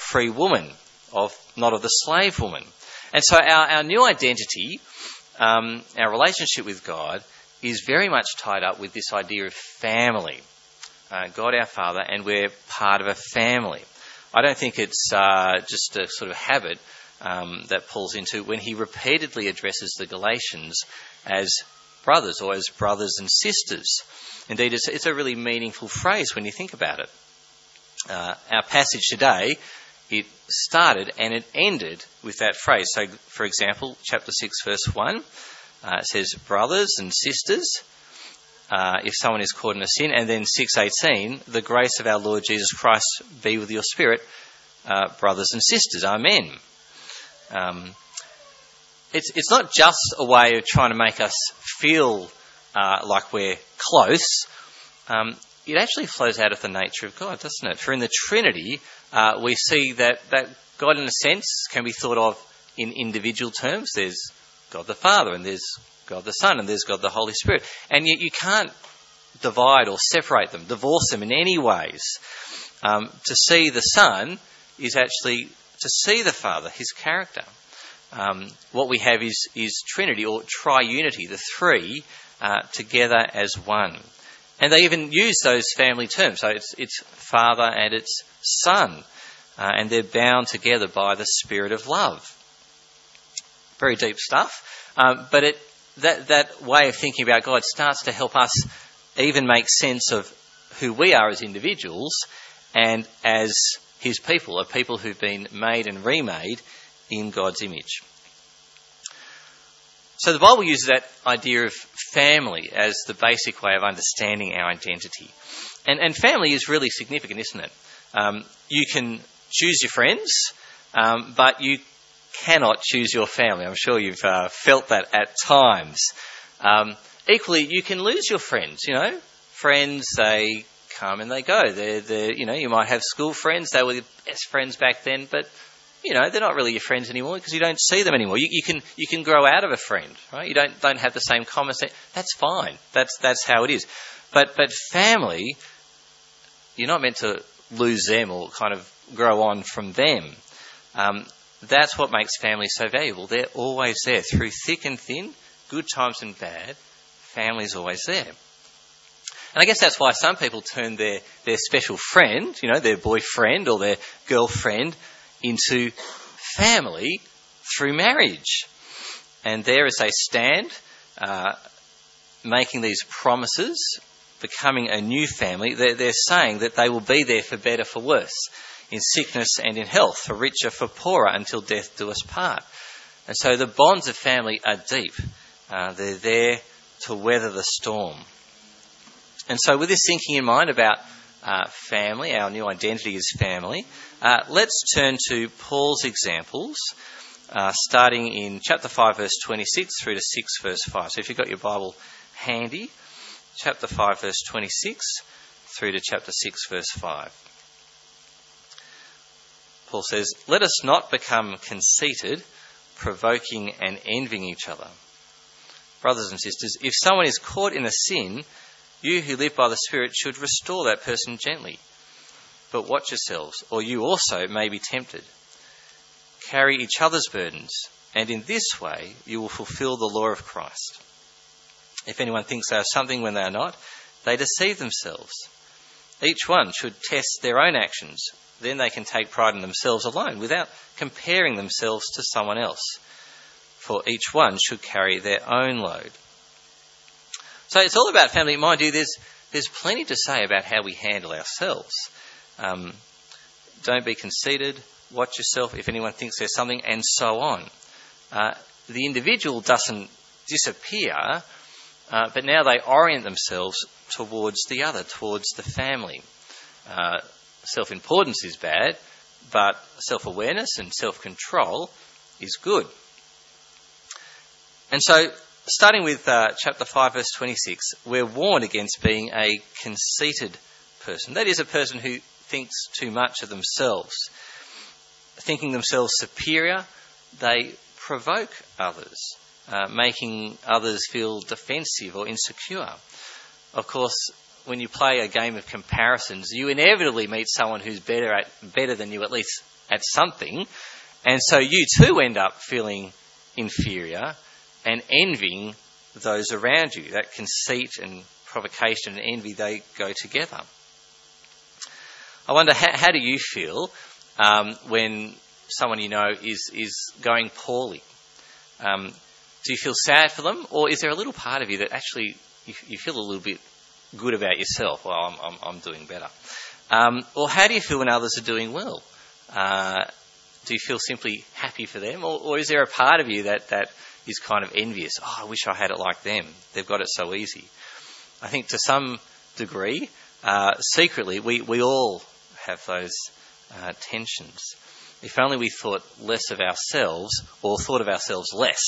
free woman, not of the slave woman. And so our new identity, our relationship with God, is very much tied up with this idea of family. God our Father, and we're part of a family. I don't think it's just a sort of habit that Paul's into when he repeatedly addresses the Galatians as brothers or as brothers and sisters. Indeed, it's a really meaningful phrase when you think about it. Our passage today, it started and it ended with that phrase. So, for example, chapter 6, verse 1, it says, brothers and sisters, if someone is caught in a sin. And then 6:18, the grace of our Lord Jesus Christ be with your spirit, brothers and sisters. Amen. It's not just a way of trying to make us feel like we're close. It actually flows out of the nature of God, doesn't it? For in the Trinity, we see that God, in a sense, can be thought of in individual terms. There's God the Father, and there's God the Son, and there's God the Holy Spirit. And yet you can't divide or separate them, divorce them in any ways. To see the Son is actually to see the Father, his character. What we have is Trinity, or triunity, the three together as one. And they even use those family terms. So it's Father and it's Son. And they're bound together by the Spirit of love. Very deep stuff. But that way of thinking about God starts to help us even make sense of who we are as individuals and as his people, a people who've been made and remade in God's image. So the Bible uses that idea of family as the basic way of understanding our identity. And family is really significant, isn't it? You can choose your friends, but you cannot choose your family. I'm sure you've felt that at times. Equally, you can lose your friends, Friends, they come and they go. They're you might have school friends. They were your best friends back then, but they're not really your friends anymore because you don't see them anymore. You can grow out of a friend, right? You don't have the same common sense. That's fine. That's how it is. But family, you're not meant to lose them or kind of grow on from them. That's what makes family so valuable. They're always there through thick and thin, good times and bad. Family's always there. And I guess that's why some people turn their special friend, their boyfriend or their girlfriend, into family through marriage. And there as they stand, making these promises, becoming a new family, they're saying that they will be there for better, for worse, in sickness and in health, for richer, for poorer, until death do us part. And so the bonds of family are deep. They're there to weather the storm. And so with this thinking in mind about family, our new identity is family, let's turn to Paul's examples, starting in chapter 5, verse 26 through to 6, verse 5. So if you've got your Bible handy, chapter 5, verse 26 through to chapter 6, verse 5. Paul says, "Let us not become conceited, provoking and envying each other. Brothers and sisters, if someone is caught in a sin, you who live by the Spirit should restore that person gently. But watch yourselves, or you also may be tempted. Carry each other's burdens, and in this way you will fulfill the law of Christ. If anyone thinks they are something when they are not, they deceive themselves. Each one should test their own actions. Then they can take pride in themselves alone, without comparing themselves to someone else. For each one should carry their own load." So it's all about family. Mind you, there's plenty to say about how we handle ourselves. Don't be conceited, watch yourself if anyone thinks there's something, and so on. The individual doesn't disappear, but now they orient themselves towards the other, towards the family. Self-importance is bad, but self-awareness and self-control is good. And so, starting with chapter 5, verse 26, we're warned against being a conceited person. That is, a person who thinks too much of themselves. Thinking themselves superior, they provoke others, making others feel defensive or insecure. Of course, when you play a game of comparisons, you inevitably meet someone who's better than you, at least at something, and so you too end up feeling inferior and envying those around you. That conceit and provocation and envy, they go together. I wonder, how do you feel when someone you know is going poorly? Do you feel sad for them, or is there a little part of you that actually you feel a little bit good about yourself? Well, I'm doing better. Or how do you feel when others are doing well? Do you feel simply happy for them, or is there a part of you that is kind of envious? Oh, I wish I had it like them. They've got it so easy. I think to some degree, secretly, we all have those tensions. If only we thought less of ourselves, or thought of ourselves less.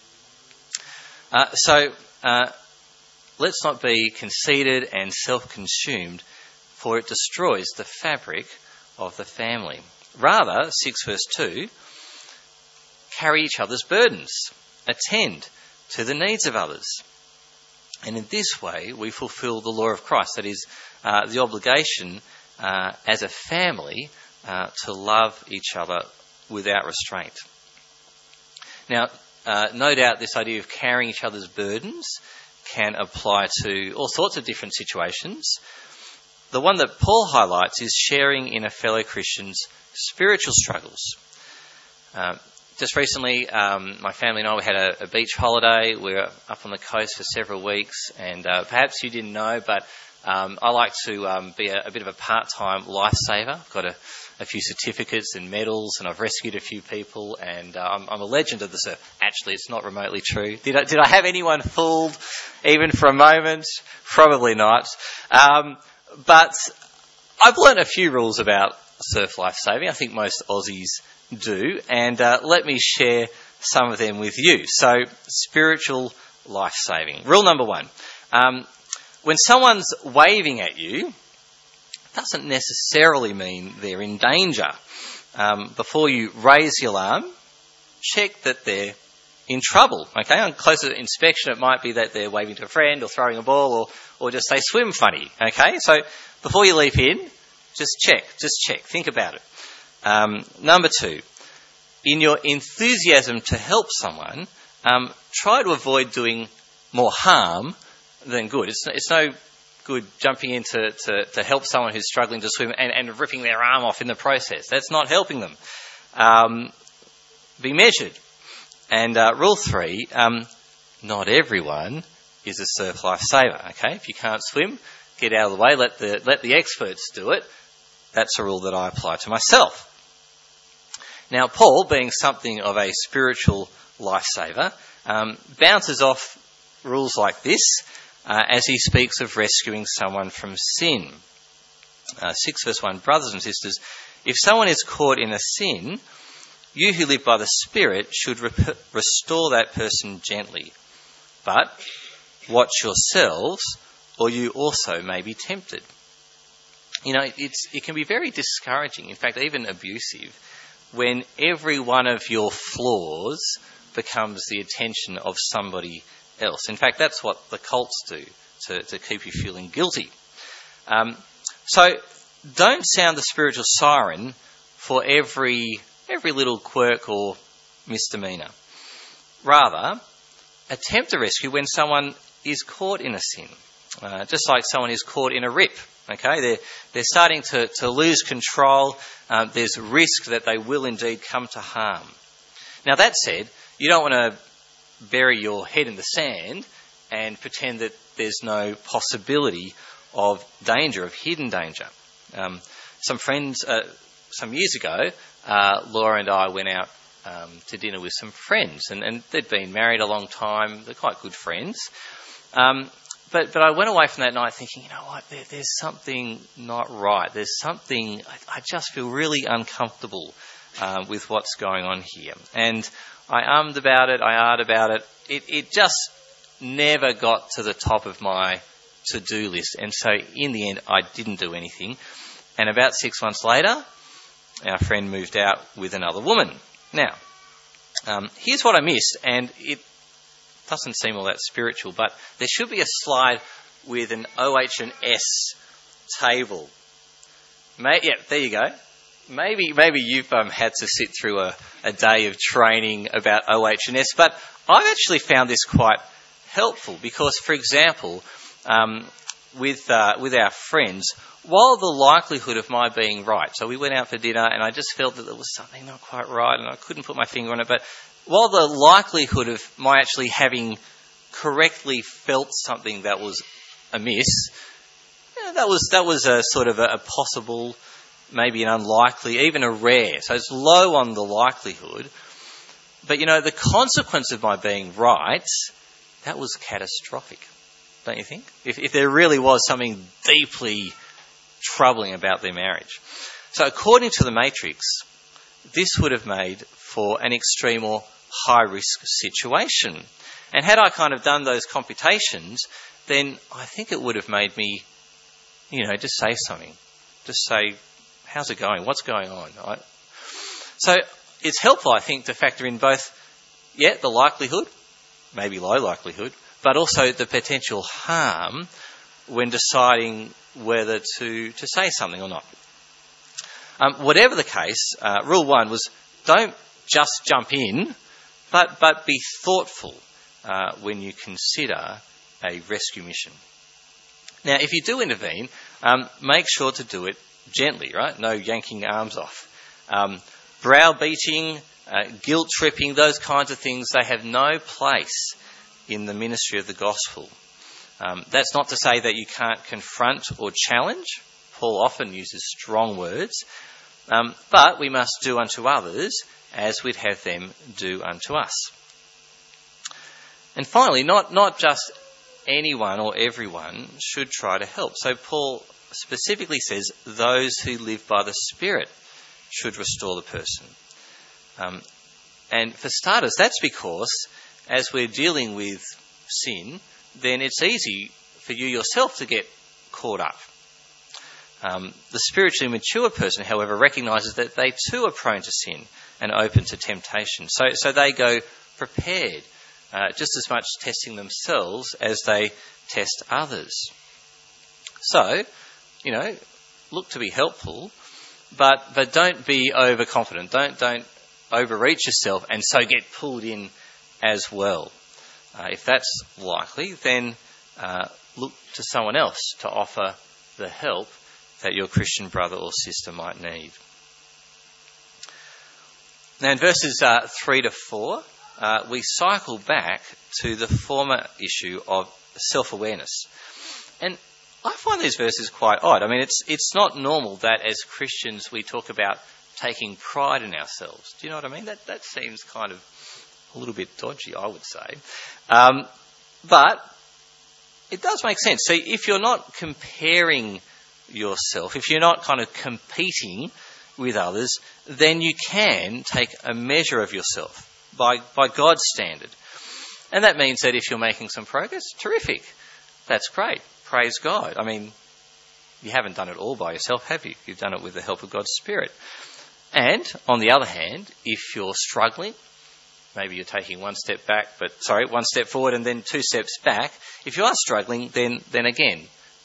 So let's not be conceited and self-consumed, for it destroys the fabric of the family. Rather, 6 verse 2, carry each other's burdens, attend to the needs of others. And in this way, we fulfill the law of Christ, that is, the obligation as a family to love each other without restraint. Now, no doubt this idea of carrying each other's burdens can apply to all sorts of different situations. The one that Paul highlights is sharing in a fellow Christian's spiritual struggles. Just recently, my family and I, we had a beach holiday. We were up on the coast for several weeks, and perhaps you didn't know, but I like to be a bit of a part-time lifesaver. I've got a few certificates and medals, and I've rescued a few people, and I'm a legend of the surf. Actually, it's not remotely true. Did I have anyone fooled even for a moment? Probably not. But I've learnt a few rules about surf lifesaving. I think most Aussies do, and let me share some of them with you. So, spiritual lifesaving. Rule number 1. When someone's waving at you, doesn't necessarily mean they're in danger. Before you raise the alarm, check that they're in trouble. Okay, on closer inspection, it might be that they're waving to a friend or throwing a ball or just they swim funny. Okay, so before you leap in, just check. Think about it. Number 2, in your enthusiasm to help someone, try to avoid doing more harm than good. It's no good jumping in to help someone who's struggling to swim and ripping their arm off in the process. That's not helping them. Be measured. And rule 3, not everyone is a surf lifesaver. Okay, if you can't swim, get out of the way. Let the experts do it. That's a rule that I apply to myself. Now, Paul, being something of a spiritual lifesaver, bounces off rules like this as he speaks of rescuing someone from sin. 6 verse 1, brothers and sisters, if someone is caught in a sin, you who live by the Spirit should restore that person gently. But watch yourselves, or you also may be tempted. You know, it can be very discouraging, in fact, even abusive, when every one of your flaws becomes the attention of somebody else. In fact, that's what the cults do to keep you feeling guilty. So don't sound the spiritual siren for every little quirk or misdemeanour. Rather, attempt a rescue when someone is caught in a sin, just like someone is caught in a rip. Okay, they're starting to lose control. There's risk that they will indeed come to harm. Now, that said, you don't want to bury your head in the sand and pretend that there's no possibility of danger, of hidden danger. Some years ago, Laura and I went out to dinner with some friends, and they'd been married a long time. They're quite good friends. But I went away from that night thinking, you know what, there's something not right. There's something, I just feel really uncomfortable with what's going on here. And I ummed about it, I ahed about it. It just never got to the top of my to-do list. And so in the end, I didn't do anything. And about 6 months later, our friend moved out with another woman. Now, here's what I missed, and it doesn't seem all that spiritual, but there should be a slide with an OH and S table. Yeah, there you go. Maybe you've had to sit through a day of training about OH and S, but I've actually found this quite helpful because, for example, with our friends, while the likelihood of my being right, so we went out for dinner and I just felt that there was something not quite right and I couldn't put my finger on it, but while the likelihood of my actually having correctly felt something that was amiss, that was a sort of a possible, maybe an unlikely, even a rare. So it's low on the likelihood. But, the consequence of my being right, that was catastrophic, don't you think? If there really was something deeply troubling about their marriage. So according to the Matrix, this would have made for an extreme or high-risk situation. And had I kind of done those computations, then I think it would have made me, just say something. Just say, how's it going? What's going on? So it's helpful, I think, to factor in both, the likelihood, maybe low likelihood, but also the potential harm when deciding whether to say something or not. Whatever the case, rule 1 was don't just jump in, but be thoughtful when you consider a rescue mission. Now, if you do intervene, make sure to do it gently, right? No yanking arms off. Browbeating, guilt-tripping, those kinds of things, they have no place in the ministry of the gospel. That's not to say that you can't confront or challenge. Paul often uses strong words. But we must do unto others as we'd have them do unto us. And finally, not just anyone or everyone should try to help. So Paul specifically says those who live by the Spirit should restore the person. And for starters, that's because as we're dealing with sin, then it's easy for you yourself to get caught up. The spiritually mature person, however, recognises that they too are prone to sin and open to temptation. So they go prepared, just as much testing themselves as they test others. So, look to be helpful, but don't be overconfident. Don't overreach yourself and so get pulled in as well. If that's likely, then look to someone else to offer the help that your Christian brother or sister might need. Now in verses 3 to 4, we cycle back to the former issue of self-awareness. And I find these verses quite odd. I mean, it's not normal that as Christians we talk about taking pride in ourselves. Do you know what I mean? That seems kind of a little bit dodgy, I would say. But it does make sense. So if you're not comparing yourself, if you're not kind of competing with others, then you can take a measure of yourself by God's standard. And that means that if you're making some progress, terrific. That's great. Praise God. I mean, you haven't done it all by yourself, have you? You've done it with the help of God's Spirit. And on the other hand, if you're struggling, maybe you're taking one step forward and then 2 steps back. If you are struggling, then again,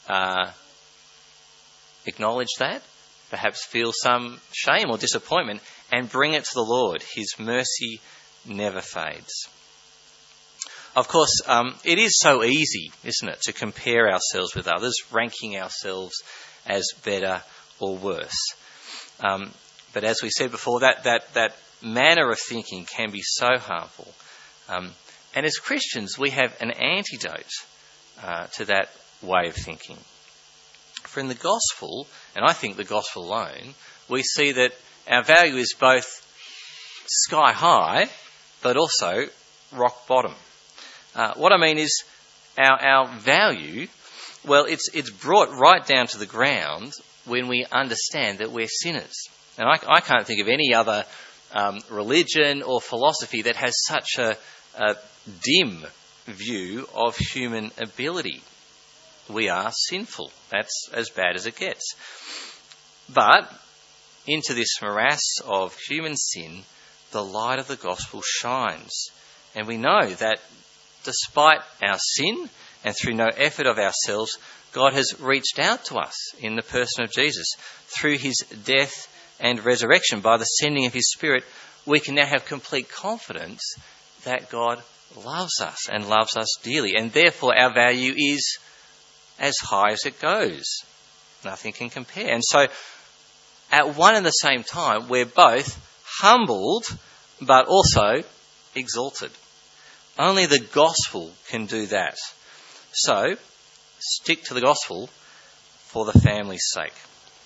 acknowledge that, perhaps feel some shame or disappointment, and bring it to the Lord. His mercy never fades. Of course, it is so easy, isn't it, to compare ourselves with others, ranking ourselves as better or worse. But as we said before, that manner of thinking can be so harmful. And as Christians, we have an antidote to that way of thinking. For in the gospel, and I think the gospel alone, we see that our value is both sky high, but also rock bottom. What I mean is our value, well, it's brought right down to the ground when we understand that we're sinners. And I can't think of any other religion or philosophy that has such a dim view of human ability. We are sinful. That's as bad as it gets. But into this morass of human sin, the light of the gospel shines. And we know that despite our sin and through no effort of ourselves, God has reached out to us in the person of Jesus. Through his death and resurrection, by the sending of his Spirit, we can now have complete confidence that God loves us and loves us dearly, and therefore our value is as high as it goes. Nothing can compare. And so, at one and the same time, we're both humbled, but also exalted. Only the gospel can do that. So, stick to the gospel for the family's sake.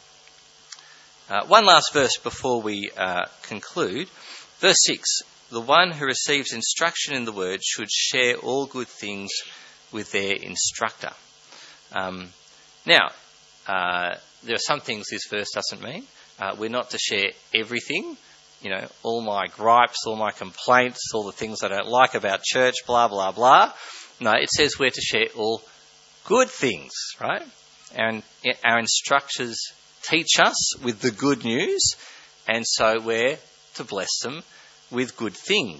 One last verse before we conclude. Verse 6, the one who receives instruction in the word should share all good things with their instructor. Now, there are some things this verse doesn't mean. We're not to share everything. You know, all my gripes, all my complaints, all the things I don't like about church, blah, blah, blah. No, it says we're to share all good things, right? And our instructors teach us with the good news, and so we're to bless them with good things.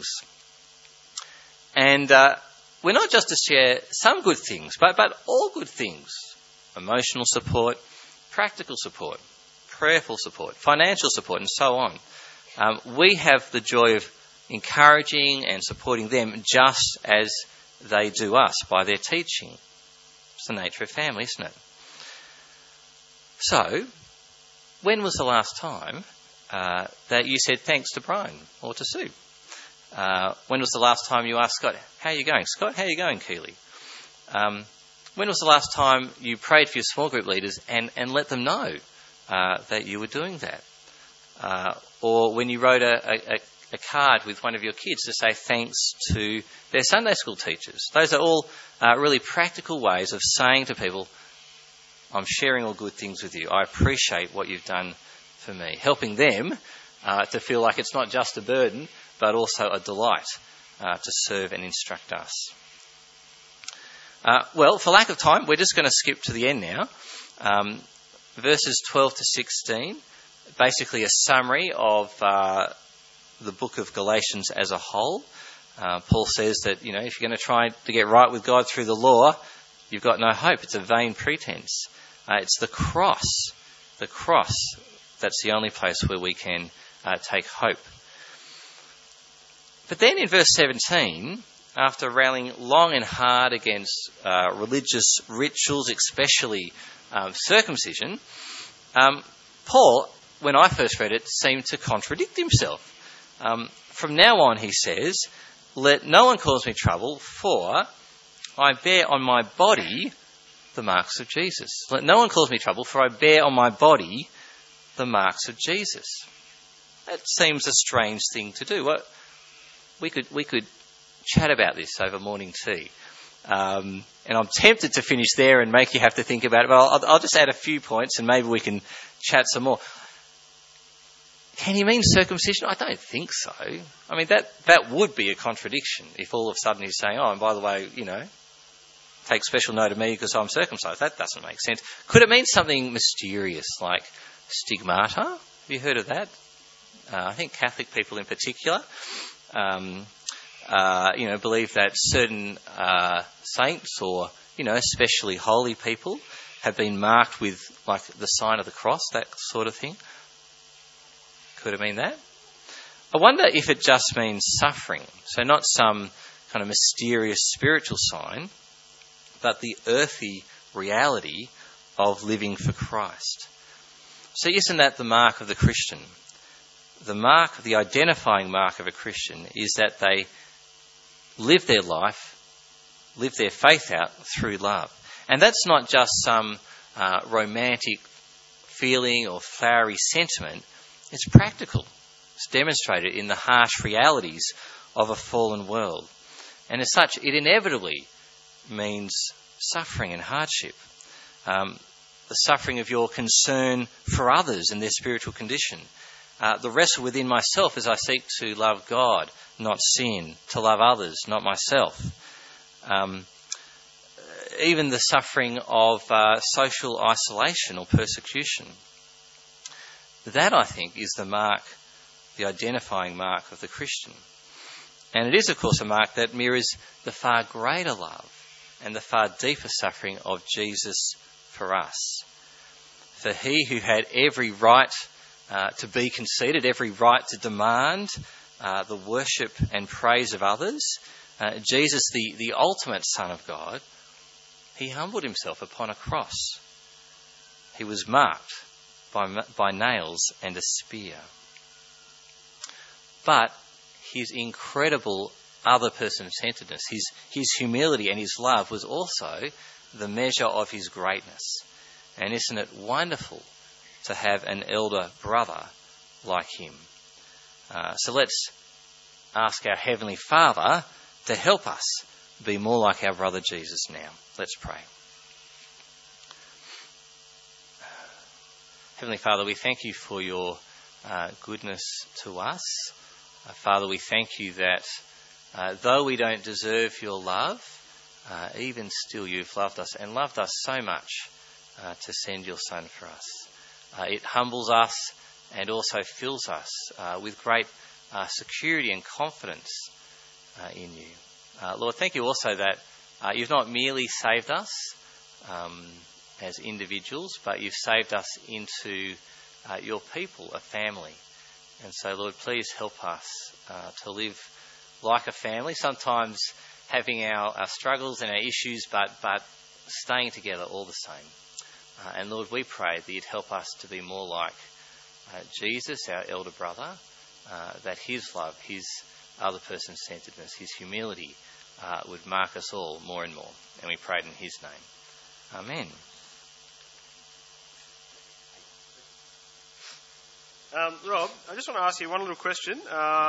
And we're not just to share some good things, but all good things. Emotional support, practical support, prayerful support, financial support, and so on. We have the joy of encouraging and supporting them just as they do us by their teaching. It's the nature of family, isn't it? So, when was the last time that you said thanks to Brian or to Sue? When was the last time you asked Scott, how are you going? Scott, how are you going, Keely? When was the last time you prayed for your small group leaders and let them know that you were doing that? Or when you wrote a card with one of your kids to say thanks to their Sunday school teachers. Those are all really practical ways of saying to people, I'm sharing all good things with you. I appreciate what you've done for me. Helping them to feel like it's not just a burden, but also a delight to serve and instruct us. Well, for lack of time, we're just going to skip to the end now. Verses 12 to 16, basically a summary of the book of Galatians as a whole. Paul says that, if you're going to try to get right with God through the law, you've got no hope. It's a vain pretense. It's the cross that's the only place where we can take hope. But then in verse 17, after rallying long and hard against religious rituals, especially circumcision, Paul, when I first read it, seemed to contradict himself. From now on, he says, let no one cause me trouble, for I bear on my body the marks of Jesus. Let no one cause me trouble, for I bear on my body the marks of Jesus. That seems a strange thing to do. We could chat about this over morning tea. And I'm tempted to finish there and make you have to think about it, but I'll just add a few points and maybe we can chat some more. Can he mean circumcision? I don't think so. I mean, that would be a contradiction if all of a sudden he's saying, oh, and by the way, take special note of me because I'm circumcised. That doesn't make sense. Could it mean something mysterious like stigmata? Have you heard of that? I think Catholic people in particular, believe that certain saints or, especially holy people have been marked with like the sign of the cross, that sort of thing. Could it mean that? I wonder if it just means suffering. So not some kind of mysterious spiritual sign, but the earthy reality of living for Christ. So isn't that the mark of the Christian? The identifying mark of a Christian is that they live their life, live their faith out through love. And that's not just some romantic feeling or flowery sentiment. It's practical. It's demonstrated in the harsh realities of a fallen world. And as such, it inevitably means suffering and hardship. The suffering of your concern for others and their spiritual condition. The wrestle within myself as I seek to love God, not sin, to love others, not myself. Even the suffering of social isolation or persecution. That, I think, is the identifying mark of the Christian. And it is, of course, a mark that mirrors the far greater love and the far deeper suffering of Jesus for us. For he who had every right to be conceited, every right to demand the worship and praise of others, Jesus, the ultimate Son of God, he humbled himself upon a cross. He was marked by nails and a spear. But his incredible other-person-centeredness, his humility and his love was also the measure of his greatness. And isn't it wonderful to have an elder brother like him? So let's ask our Heavenly Father to help us be more like our brother Jesus now. Let's pray. Heavenly Father, we thank you for your goodness to us. Father, we thank you that though we don't deserve your love, even still you've loved us and loved us so much to send your Son for us. It humbles us and also fills us with great security and confidence in you. Lord, thank you also that you've not merely saved us as individuals, but you've saved us into your people, a family. And so, Lord, please help us to live like a family, sometimes having our struggles and our issues, but staying together all the same. And Lord, we pray that you'd help us to be more like Jesus, our elder brother, that his love, his other-person-centeredness, his humility would mark us all more and more. And we pray it in his name. Amen. Rob, I just want to ask you one little question.